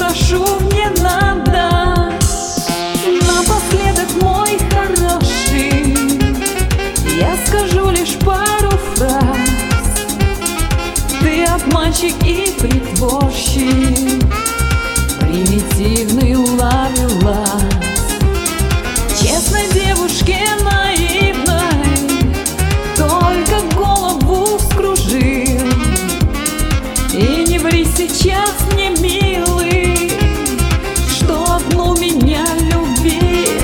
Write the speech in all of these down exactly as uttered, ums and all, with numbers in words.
прошу, не надо. Напоследок, мой хороший, я скажу лишь пару фраз. Ты обманщик и притворщик, примитивный ловелас. Честной девушке наивной только голову вскружил. И не ври сейчас, не милый, что одну меня любил.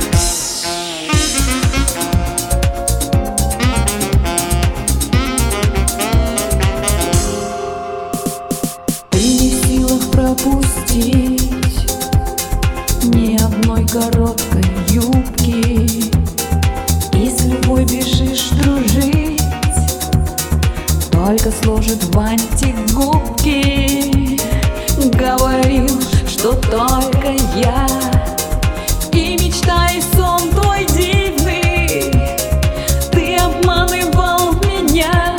Ты не в силах пропустить ни одной короткой юбки, и с любой бежишь дружить, только сложит в бантик губки. Говорил, что только я, и мечта, и сон твой дивный. Ты обманывал меня,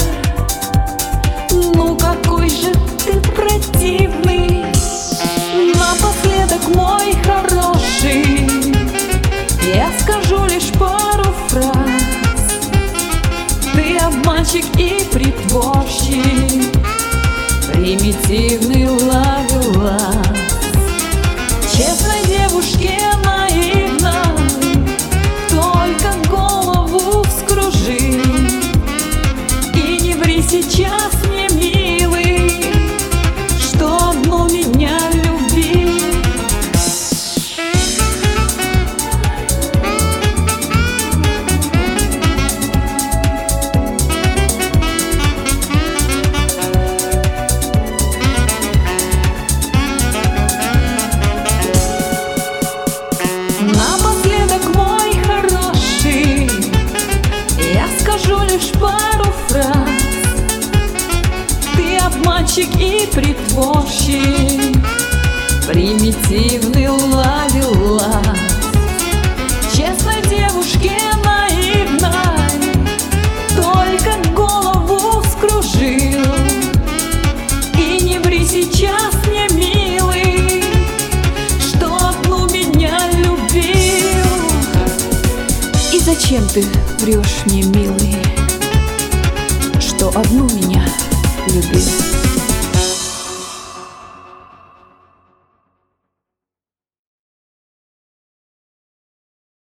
ну какой же ты противный. Напоследок, мой хороший, я скажу лишь пару фраз. Ты обманщик и притворщик, примитивный ловелас. Честной девушке наивной только голову вскружи. И не ври сейчас, не милый, что одну меня любил. Напоследок, мой хороший, я скажу лишь пару фраз. Ты обманщик и притворщик, примитивный ловелас. Честной девушке наивной только голову вскружил. И не ври сейчас, не милый, что одну меня любил. И зачем ты врешь мне, милый, что одну меня любил?